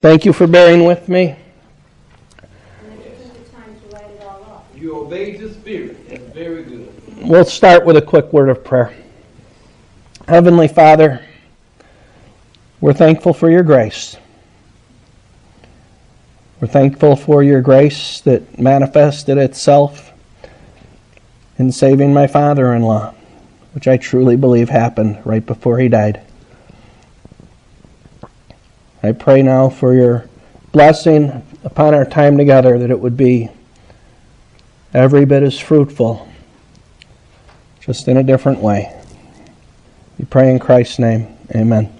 Thank you for bearing with me. You obeyed the Spirit. That's very good. We'll start with a quick word of prayer. Heavenly Father, we're thankful for your grace. We're thankful for your grace that manifested itself in saving my father-in-law, which I truly believe happened right before he died. I pray now for your blessing upon our time together, that it would be every bit as fruitful, just in a different way. We pray in Christ's name. Amen.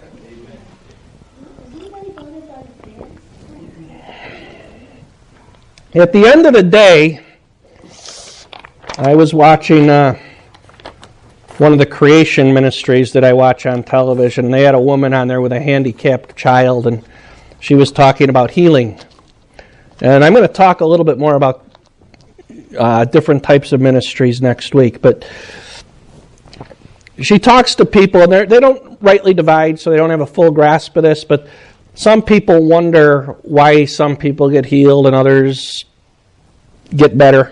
At the end of the day, I was watching one of the creation ministries that I watch on television. They had a woman on there with a handicapped child, and she was talking about healing. And I'm going to talk a little bit more about different types of ministries next week. But she talks to people, and they don't rightly divide, so they don't have a full grasp of this, but some people wonder why some people get healed and others get better.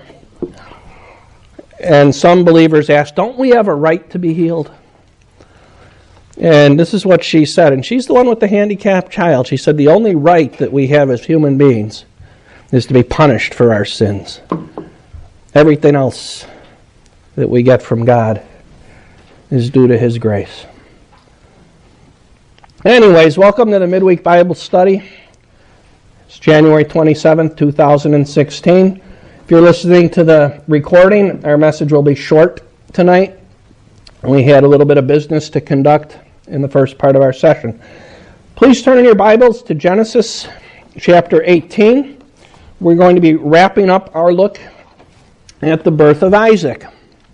And some believers ask, don't we have a right to be healed? And this is what she said, and she's the one with the handicapped child. She said, the only right that we have as human beings is to be punished for our sins. Everything else that we get from God is due to His grace. Anyways, welcome to the Midweek Bible Study. It's January 27th, 2016. If you're listening to the recording, our message will be short tonight. We had a little bit of business to conduct in the first part of our session. Please turn in your Bibles to Genesis chapter 18. We're going to be wrapping up our look at the birth of Isaac.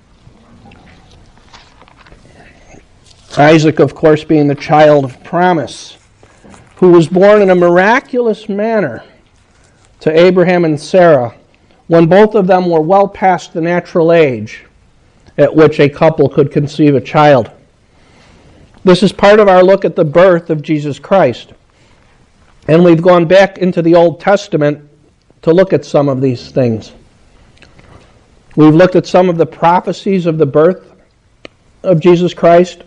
Isaac, of course, being the child of promise, who was born in a miraculous manner to Abraham and Sarah when both of them were well past the natural age at which a couple could conceive a child. This is part of our look at the birth of Jesus Christ. And we've gone back into the Old Testament to look at some of these things. We've looked at some of the prophecies of the birth of Jesus Christ.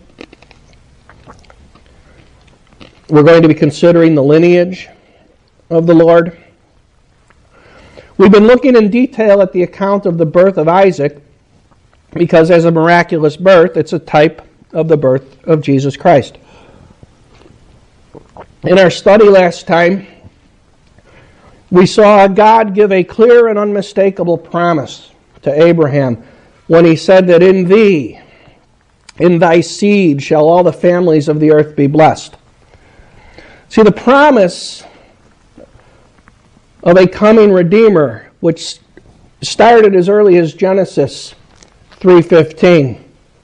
We're going to be considering the lineage of the Lord. We've been looking in detail at the account of the birth of Isaac because as a miraculous birth, it's a type of the birth of Jesus Christ. In our study last time, we saw God give a clear and unmistakable promise to Abraham when he said that in thee, in thy seed, shall all the families of the earth be blessed. See, the promise of a coming Redeemer, which started as early as Genesis 3:15,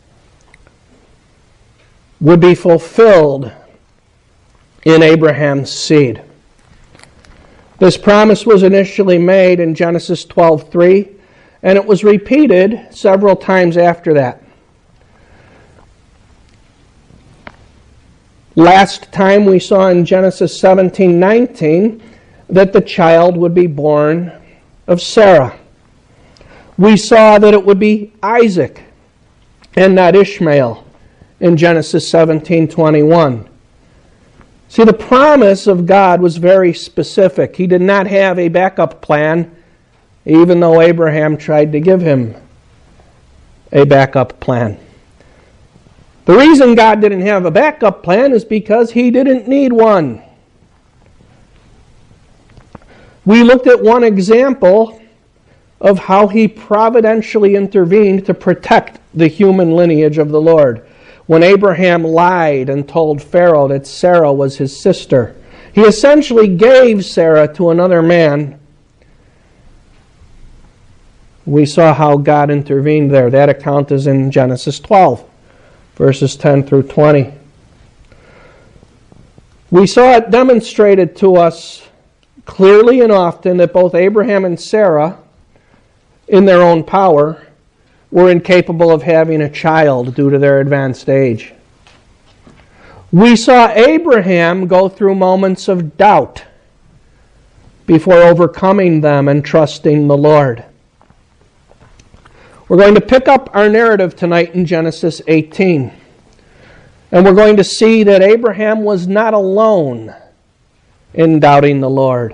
would be fulfilled in Abraham's seed. This promise was initially made in Genesis 12:3, and it was repeated several times after that. Last time we saw in Genesis 17:19 that the child would be born of Sarah. We saw that it would be Isaac and not Ishmael in Genesis 17:21. See, the promise of God was very specific. He did not have a backup plan, even though Abraham tried to give him a backup plan. The reason God didn't have a backup plan is because He didn't need one. We looked at one example of how He providentially intervened to protect the human lineage of the Lord. When Abraham lied and told Pharaoh that Sarah was his sister, he essentially gave Sarah to another man. We saw how God intervened there. That account is in Genesis 12. Verses 10 through 20. We saw it demonstrated to us clearly and often that both Abraham and Sarah, in their own power, were incapable of having a child due to their advanced age. We saw Abraham go through moments of doubt before overcoming them and trusting the Lord. We're going to pick up our narrative tonight in Genesis 18. And we're going to see that Abraham was not alone in doubting the Lord.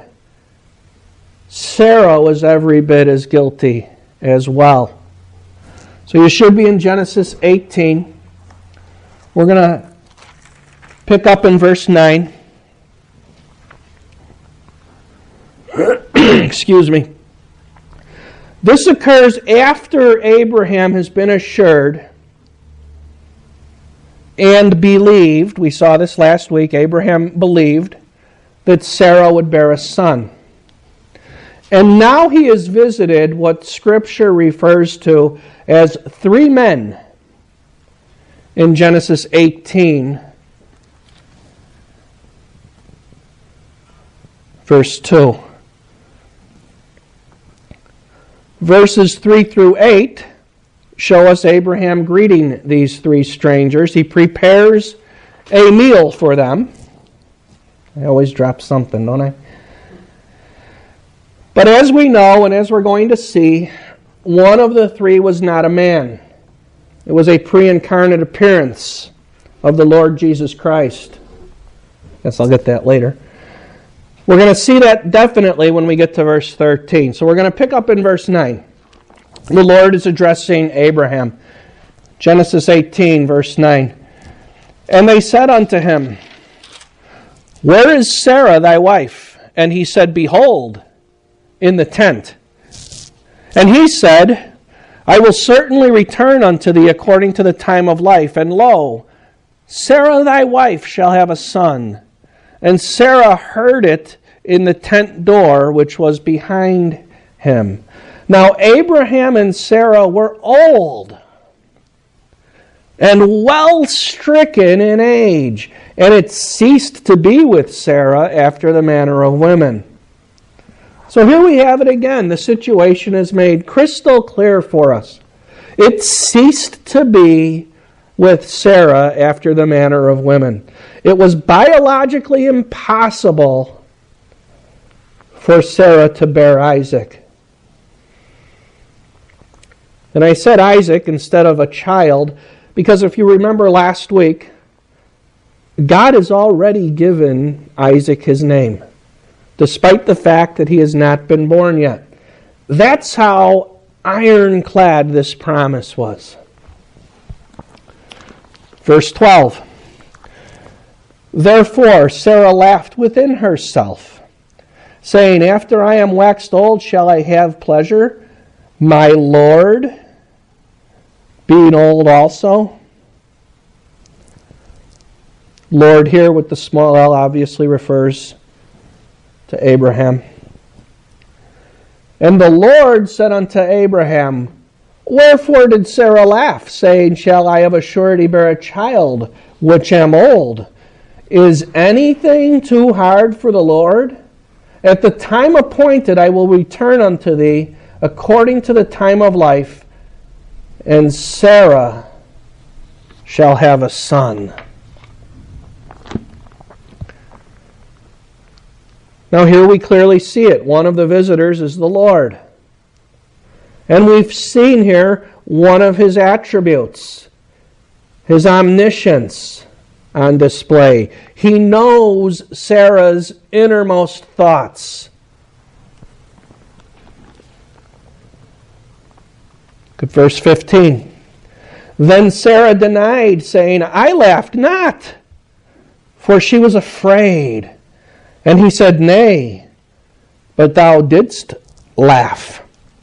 Sarah was every bit as guilty as well. So you should be in Genesis 18. We're going to pick up in verse 9. Excuse me. This occurs after Abraham has been assured and believed, we saw this last week, Abraham believed that Sarah would bear a son. And now he is visited what Scripture refers to as three men in Genesis 18, verse 2. Verses 3 through 8 show us Abraham greeting these three strangers. He prepares a meal for them. I always drop something, don't I? But as we know, and as we're going to see, one of the three was not a man. It was a pre-incarnate appearance of the Lord Jesus Christ. Guess I'll get that later. We're going to see that definitely when we get to verse 13. So we're going to pick up in verse 9. The Lord is addressing Abraham. Genesis 18, verse 9. And they said unto him, Where is Sarah thy wife? And he said, Behold, in the tent. And he said, I will certainly return unto thee according to the time of life. And lo, Sarah thy wife shall have a son. And Sarah heard it in the tent door which was behind him. Now Abraham and Sarah were old and well stricken in age, and it ceased to be with Sarah after the manner of women. So here we have it again. The situation is made crystal clear for us. It ceased to be with Sarah after the manner of women. It was biologically impossible for Sarah to bear Isaac. And I said Isaac instead of a child because if you remember last week, God has already given Isaac his name, despite the fact that he has not been born yet. That's how ironclad this promise was. Verse 12. Therefore Sarah laughed within herself, saying, After I am waxed old, shall I have pleasure, my Lord being old also? Lord here with the small l obviously refers to Abraham. And the Lord said unto Abraham, Wherefore did Sarah laugh, saying, Shall I of a surety bear a child, which am old? Is anything too hard for the Lord? At the time appointed I will return unto thee according to the time of life, and Sarah shall have a son. Now here we clearly see it. One of the visitors is the Lord. And we've seen here one of his attributes, his omniscience on display. He knows Sarah's innermost thoughts. Look at verse 15. Then Sarah denied, saying, I laughed not, for she was afraid. And he said, Nay, but thou didst laugh.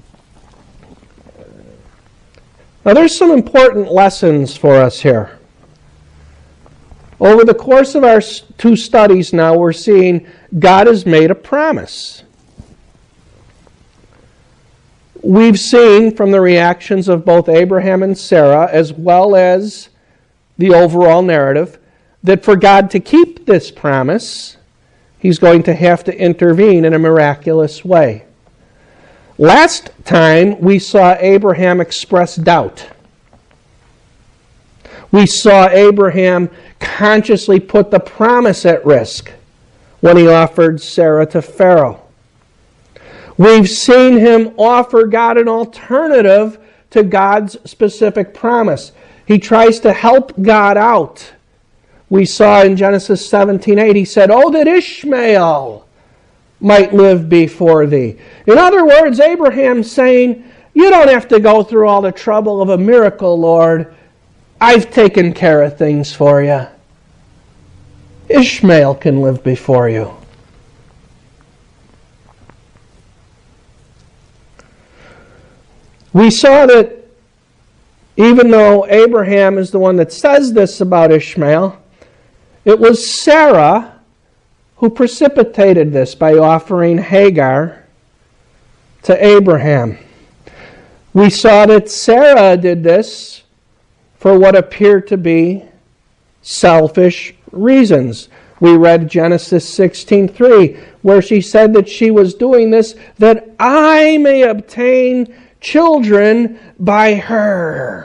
Now there's some important lessons for us here. Over the course of our two studies now, we're seeing God has made a promise. We've seen from the reactions of both Abraham and Sarah, as well as the overall narrative, that for God to keep this promise, He's going to have to intervene in a miraculous way. Last time, we saw Abraham express doubt. We saw Abraham consciously put the promise at risk when he offered Sarah to Pharaoh. We've seen him offer God an alternative to God's specific promise. He tries to help God out. We saw in Genesis 17:8, he said, "Oh, that Ishmael might live before thee." In other words, Abraham's saying, you don't have to go through all the trouble of a miracle, Lord. I've taken care of things for you. Ishmael can live before you. We saw that even though Abraham is the one that says this about Ishmael, it was Sarah who precipitated this by offering Hagar to Abraham. We saw that Sarah did this for what appeared to be selfish reasons. We read Genesis 16:3, where she said that she was doing this that I may obtain children by her.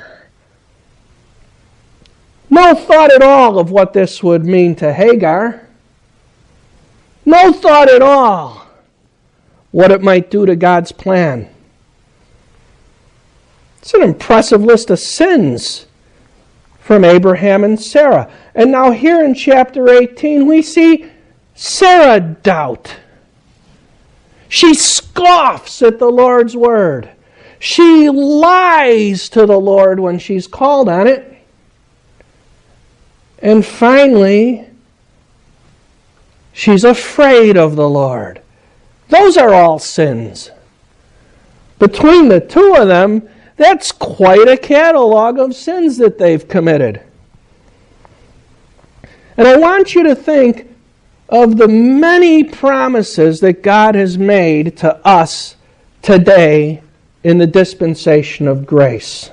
No thought at all of what this would mean to Hagar. No thought at all what it might do to God's plan. It's an impressive list of sins from Abraham and Sarah. And now here in chapter 18 we see Sarah doubt. She scoffs at the Lord's word. She lies to the Lord when she's called on it. And finally, she's afraid of the Lord. Those are all sins. Between the two of them, that's quite a catalog of sins that they've committed. And I want you to think of the many promises that God has made to us today in the dispensation of grace.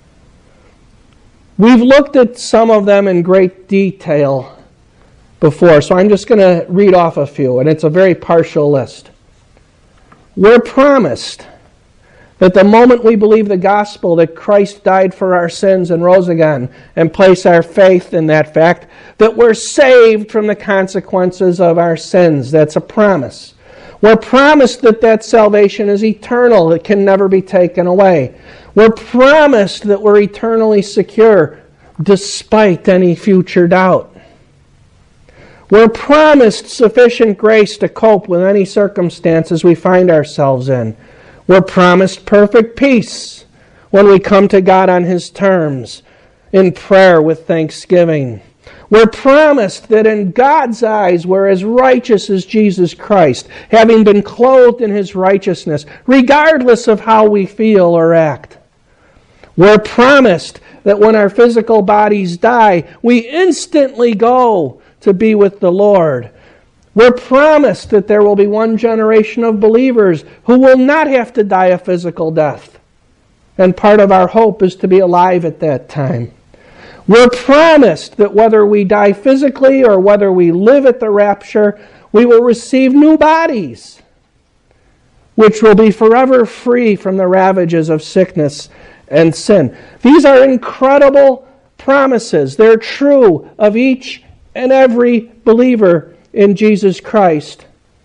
We've looked at some of them in great detail before, so I'm just going to read off a few, and it's a very partial list. We're promised that the moment we believe the gospel that Christ died for our sins and rose again, and place our faith in that fact, that we're saved from the consequences of our sins. That's a promise. We're promised that that salvation is eternal. It can never be taken away. We're promised that we're eternally secure despite any future doubt. We're promised sufficient grace to cope with any circumstances we find ourselves in. We're promised perfect peace when we come to God on His terms, in prayer with thanksgiving. We're promised that in God's eyes we're as righteous as Jesus Christ, having been clothed in His righteousness, regardless of how we feel or act. We're promised that when our physical bodies die, we instantly go to be with the Lord. We're promised that there will be one generation of believers who will not have to die a physical death. And part of our hope is to be alive at that time. We're promised that whether we die physically or whether we live at the rapture, we will receive new bodies, which will be forever free from the ravages of sickness and sin. These are incredible promises. They're true of each and every believer in Jesus Christ,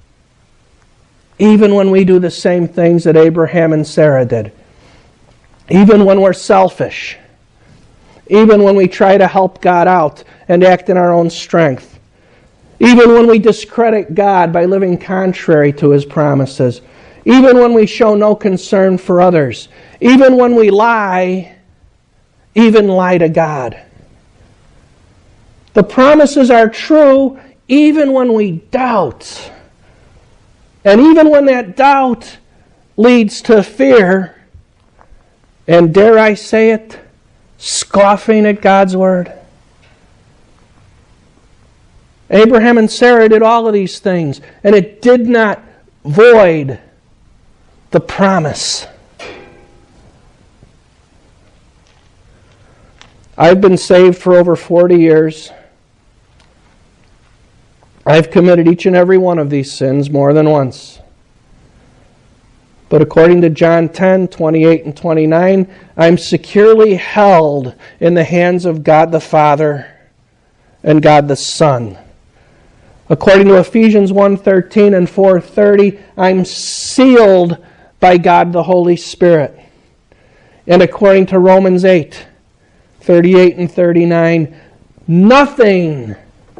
even when we do the same things that Abraham and Sarah did, even when we're selfish, even when we try to help God out and act in our own strength, even when we discredit God by living contrary to His promises, even when we show no concern for others, even when we lie, even lie to God. The promises are true even when we doubt. And even when that doubt leads to fear, and dare I say it, scoffing at God's word. Abraham and Sarah did all of these things, and it did not void the promise. I've been saved for over 40 years. I've committed each and every one of these sins more than once. But according to John 10, 28 and 29, I'm securely held in the hands of God the Father and God the Son. According to Ephesians 1:13 and 4:30, I'm sealed by God the Holy Spirit. And according to Romans 8:38 and 39, nothing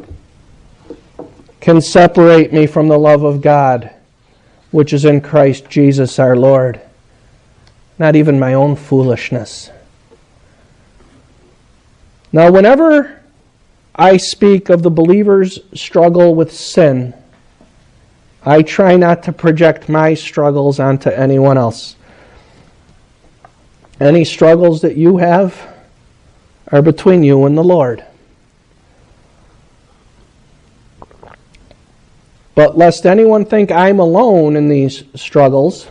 can separate me from the love of God, which is in Christ Jesus our Lord. Not even my own foolishness. Now, whenever I speak of the believer's struggle with sin, I try not to project my struggles onto anyone else. Any struggles that you have are between you and the Lord. But lest anyone think I'm alone in these struggles,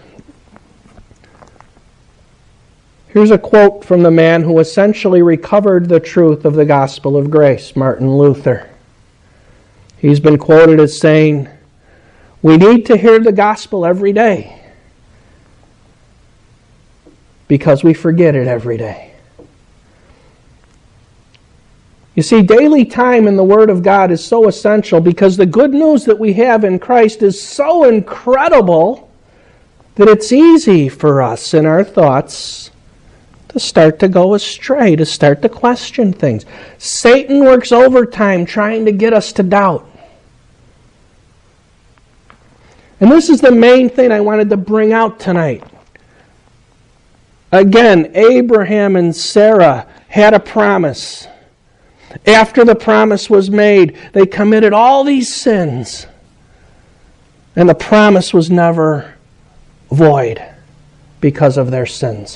here's a quote from the man who essentially recovered the truth of the gospel of grace, Martin Luther. He's been quoted as saying, "We need to hear the gospel every day because we forget it every day." You see, daily time in the Word of God is so essential because the good news that we have in Christ is so incredible that it's easy for us in our thoughts to start to go astray, to start to question things. Satan works overtime trying to get us to doubt. And this is the main thing I wanted to bring out tonight. Again, Abraham and Sarah had a promise. After the promise was made, they committed all these sins. And the promise was never void because of their sins.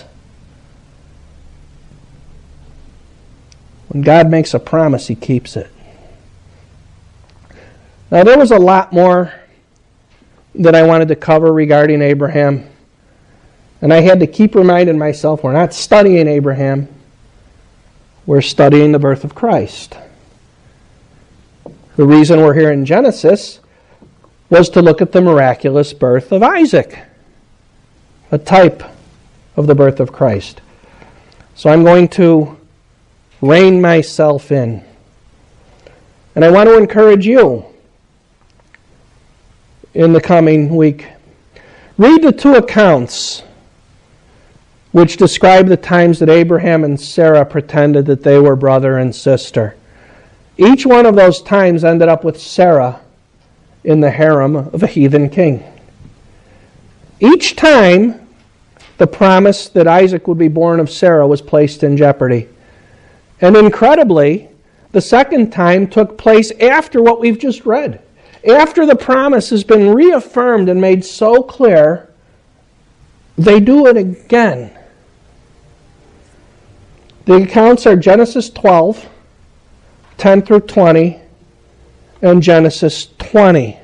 When God makes a promise, He keeps it. Now, there was a lot more that I wanted to cover regarding Abraham. And I had to keep reminding myself, we're not studying Abraham. We're studying the birth of Christ. The reason we're here in Genesis was to look at the miraculous birth of Isaac, a type of the birth of Christ. So I'm going to rein myself in. And I want to encourage you in the coming week. Read the two accounts which describe the times that Abraham and Sarah pretended that they were brother and sister. Each one of those times ended up with Sarah in the harem of a heathen king. Each time, the promise that Isaac would be born of Sarah was placed in jeopardy. And incredibly, the second time took place after what we've just read. After the promise has been reaffirmed and made so clear, they do it again. The accounts are Genesis 12, 10 through 20, and Genesis 20.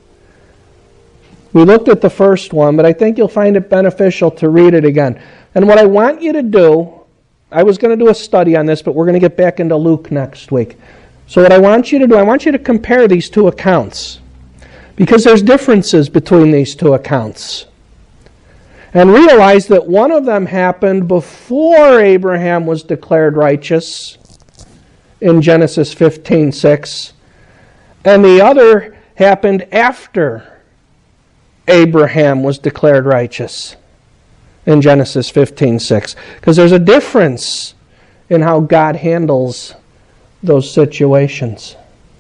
We looked at the first one, but I think you'll find it beneficial to read it again. And what I want you to do, I was going to do a study on this, but we're going to get back into Luke next week. So what I want you to do, I want you to compare these two accounts, because there's differences between these two accounts. And realize that one of them happened before Abraham was declared righteous in Genesis 15:6, and the other happened after Abraham was declared righteous in Genesis 15:6. Because there's a difference in how God handles those situations.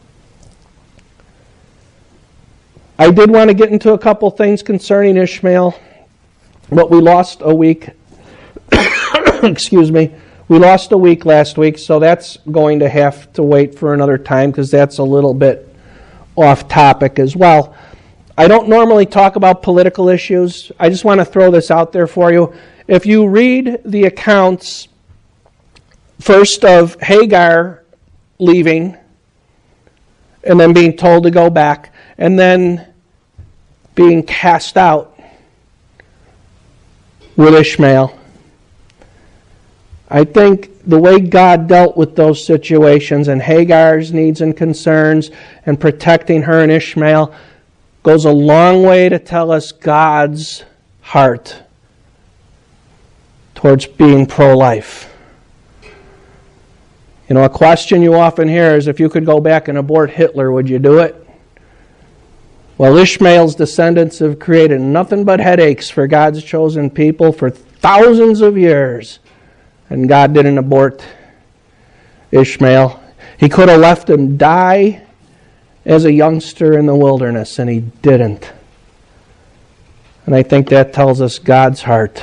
I did want to get into a couple things concerning Ishmael. But we lost a week. Excuse me. We lost a week last week, so that's going to have to wait for another time because that's a little bit off topic as well. I don't normally talk about political issues. I just want to throw this out there for you. If you read the accounts, first of Hagar leaving and then being told to go back and then being cast out with Ishmael, I think the way God dealt with those situations and Hagar's needs and concerns and protecting her and Ishmael goes a long way to tell us God's heart towards being pro-life. You know, a question you often hear is, if you could go back and abort Hitler, would you do it? Well, Ishmael's descendants have created nothing but headaches for God's chosen people for thousands of years. And God didn't abort Ishmael. He could have left him die as a youngster in the wilderness, and he didn't. And I think that tells us God's heart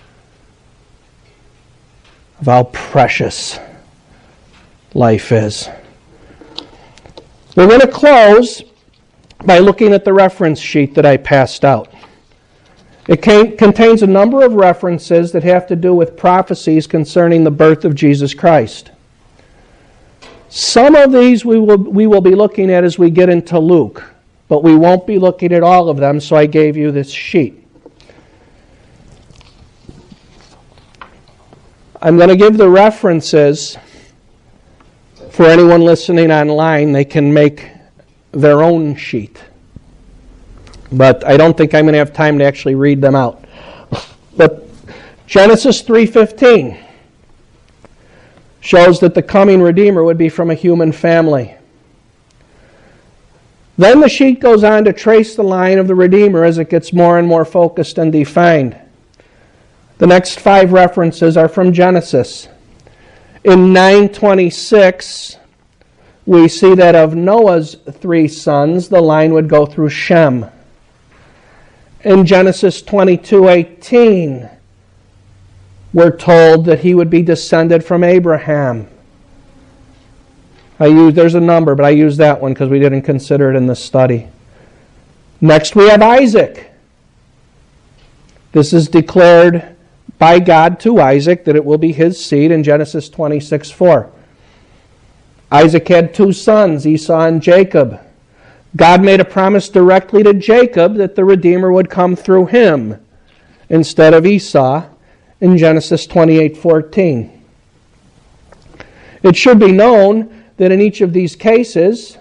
of how precious life is. We're going to close by looking at the reference sheet that I passed out. It contains a number of references that have to do with prophecies concerning the birth of Jesus Christ. Some of these we will be looking at as we get into Luke, but we won't be looking at all of them, so I gave you this sheet. I'm going to give the references for anyone listening online. They can make their own sheet. But I don't think I'm going to have time to actually read them out. But Genesis 3:15 shows that the coming Redeemer would be from a human family. Then the sheet goes on to trace the line of the Redeemer as it gets more and more focused and defined. The next 5 references are from Genesis. In 9:26, we see that of Noah's 3 sons, the line would go through Shem. In Genesis 22:18, we're told that he would be descended from Abraham. There's a number, but I use that one because we didn't consider it in the study. Next we have Isaac. This is declared by God to Isaac that it will be his seed in Genesis 26:4. Isaac had 2 sons, Esau and Jacob. God made a promise directly to Jacob that the Redeemer would come through him instead of Esau in Genesis 28:14. It should be known that in each of these cases,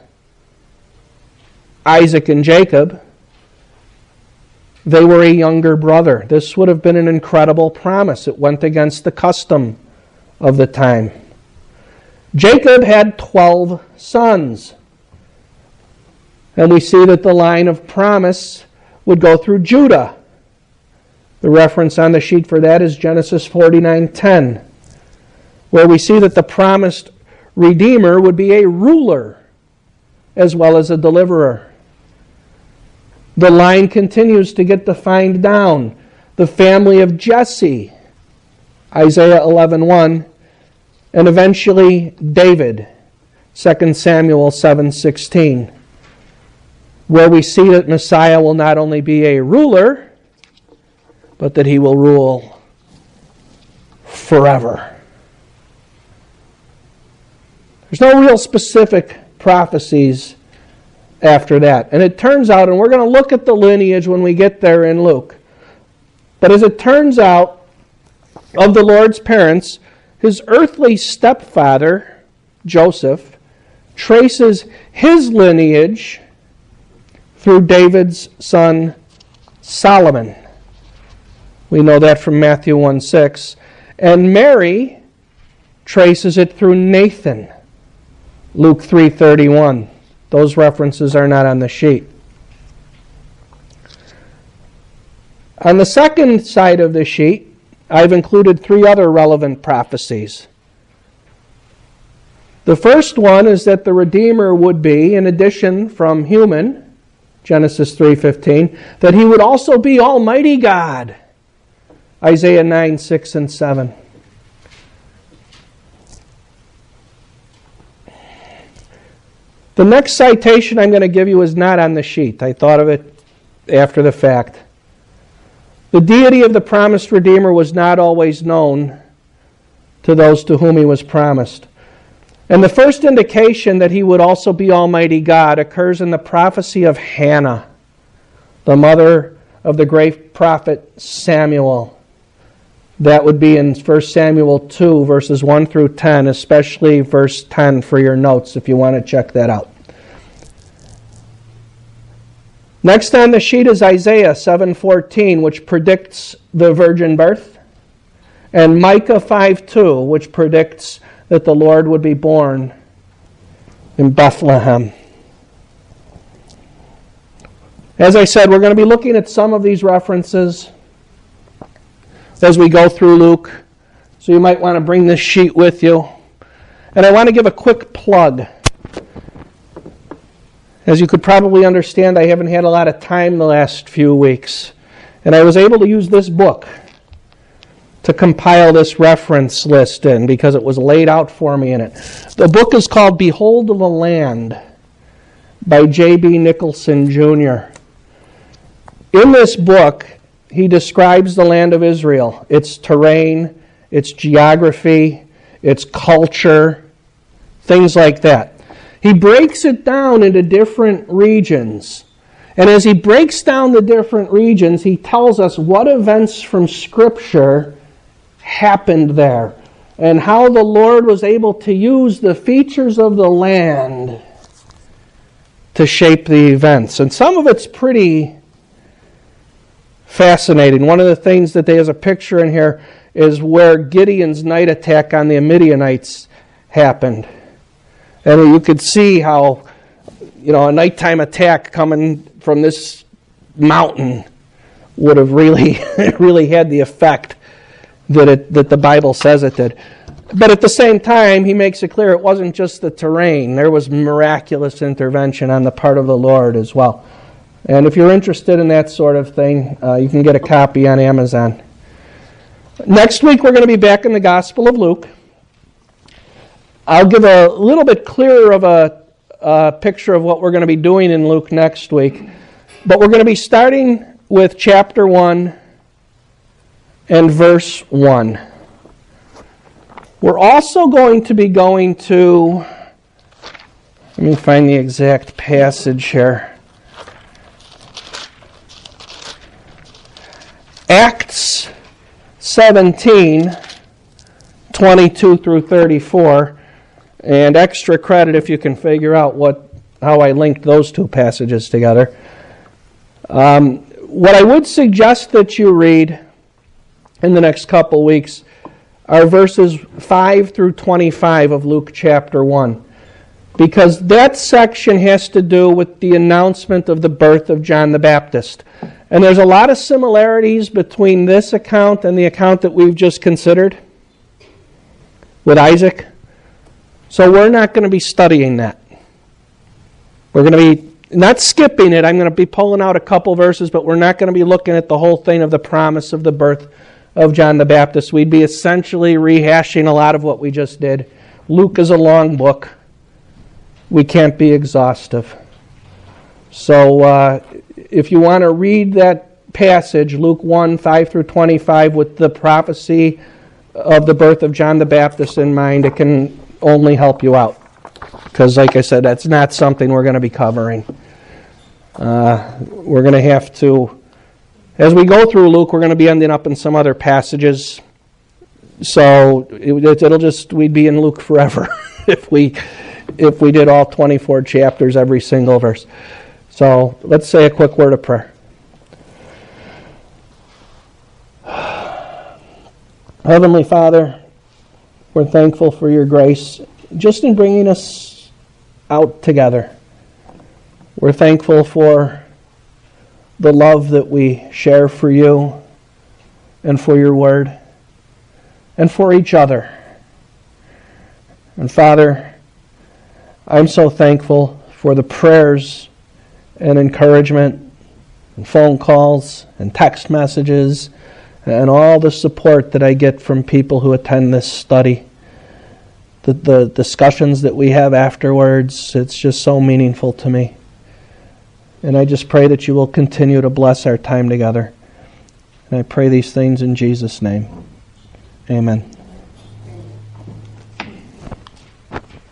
Isaac and Jacob, they were a younger brother. This would have been an incredible promise. It went against the custom of the time. Jacob had 12 sons. And we see that the line of promise would go through Judah. The reference on the sheet for that is Genesis 49:10, where we see that the promised Redeemer would be a ruler as well as a deliverer. The line continues to get defined down. The family of Jesse, Isaiah 11:1, and eventually David, 2 Samuel 7:16, where we see that Messiah will not only be a ruler, but that he will rule forever. There's no real specific prophecies after that. And it turns out, and we're going to look at the lineage when we get there in Luke, but as it turns out, of the Lord's parents, his earthly stepfather, Joseph, traces his lineage through David's son Solomon. We know that from Matthew 1:6. And Mary traces it through Nathan, Luke 3:31. Those references are not on the sheet. On the second side of the sheet, I've included 3 other relevant prophecies. The first one is that the Redeemer would be, in addition from human, Genesis 3:15, that he would also be Almighty God, Isaiah 9:6 and 7. The next citation I'm going to give you is not on the sheet. I thought of it after the fact. The deity of the promised Redeemer was not always known to those to whom he was promised. And the first indication that he would also be Almighty God occurs in the prophecy of Hannah, the mother of the great prophet Samuel. That would be in 1 Samuel 2, verses 1 through 10, especially verse 10 for your notes if you want to check that out. Next on the sheet is Isaiah 7:14, which predicts the virgin birth, and Micah 5:2, which predicts that the Lord would be born in Bethlehem. As I said, we're going to be looking at some of these references as we go through Luke, so you might want to bring this sheet with you. And I want to give a quick plug. As you could probably understand, I haven't had a lot of time the last few weeks, and I was able to use this book to compile this reference list in because it was laid out for me in it. The book is called Behold the Land by J.B. Nicholson, Jr. In this book, he describes the land of Israel, its terrain, its geography, its culture, things like that. He breaks it down into different regions. And as he breaks down the different regions, he tells us what events from Scripture happened there and how the Lord was able to use the features of the land to shape the events. And some of it's pretty fascinating. One of the things that there's a picture in here is where Gideon's night attack on the Midianites happened. And you could see how, a nighttime attack coming from this mountain would have really had the effect that the Bible says it did. But at the same time, he makes it clear it wasn't just the terrain. There was miraculous intervention on the part of the Lord as well. And if you're interested in that sort of thing, you can get a copy on Amazon. Next week, we're going to be back in the Gospel of Luke. I'll give a little bit clearer of a picture of what we're going to be doing in Luke next week. But we're going to be starting with chapter 1 and verse 1. We're also going to be going to, let me find the exact passage here. Acts 17, 22 through 34, and extra credit if you can figure out how I linked those two passages together. What I would suggest that you read in the next couple weeks are verses 5 through 25 of Luke chapter 1, because that section has to do with the announcement of the birth of John the Baptist. And there's a lot of similarities between this account and the account that we've just considered with Isaac. So we're not going to be studying that. We're going to be not skipping it. I'm going to be pulling out a couple verses, but we're not going to be looking at the whole thing of the promise of the birth of John the Baptist. We'd be essentially rehashing a lot of what we just did. Luke is a long book. We can't be exhaustive. So if you want to read that passage, Luke 1, 5 through 25, with the prophecy of the birth of John the Baptist in mind, it can only help you out. Because, like I said, that's not something we're going to be covering. We're going to have to, as we go through Luke, we're going to be ending up in some other passages. So we'd be in Luke forever if we did all 24 chapters, every single verse. So let's say a quick word of prayer. Heavenly Father, we're thankful for your grace just in bringing us out together. We're thankful for the love that we share for you and for your word and for each other. And Father, I'm so thankful for the prayers and encouragement and phone calls and text messages and all the support that I get from people who attend this study. The discussions that we have afterwards, it's just so meaningful to me. And I just pray that you will continue to bless our time together. And I pray these things in Jesus' name. Amen.